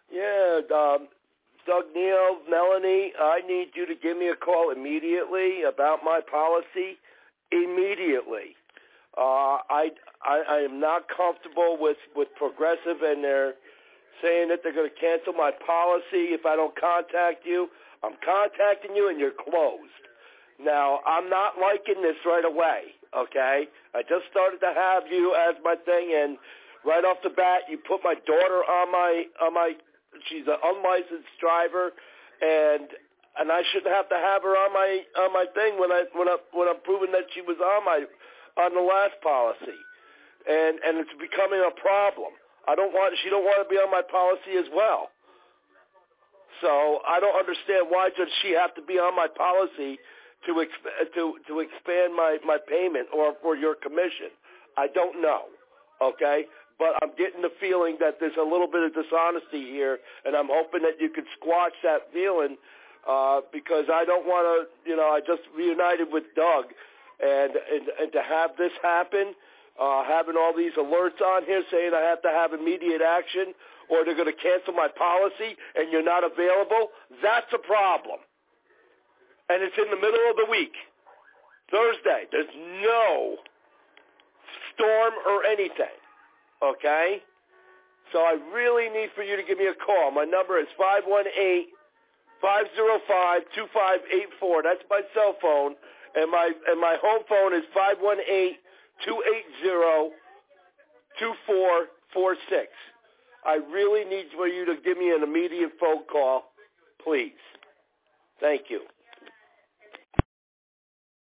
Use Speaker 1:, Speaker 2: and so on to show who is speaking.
Speaker 1: Yeah, Doug, Neil, Melanie, I need you to give me a call immediately about my policy. Immediately. I am not comfortable with Progressive, and they're saying that they're going to cancel my policy if I don't contact you. I'm contacting you, and you're closed. Now, I'm not liking this right away, okay? I just started to have you as my thing, and right off the bat, you put my daughter on my. She's an unlicensed driver, and I shouldn't have to have her on my thing when I'm proving that she was on the last policy, and it's becoming a problem. She don't want to be on my policy as well. So I don't understand why does she have to be on my policy to expand my payment or for your commission. I don't know, okay? But I'm getting the feeling that there's a little bit of dishonesty here, and I'm hoping that you can squash that feeling because I don't want to, I just reunited with Doug, and to have this happen, having all these alerts on here saying I have to have immediate action or they're going to cancel my policy and you're not available, that's a problem. And it's in the middle of the week, Thursday. There's no storm or anything, okay? So I really need for you to give me a call. My number is 518-505-2584. That's my cell phone. And my home phone is 518-280-2446. I really need for you to give me an immediate phone call, please. Thank you.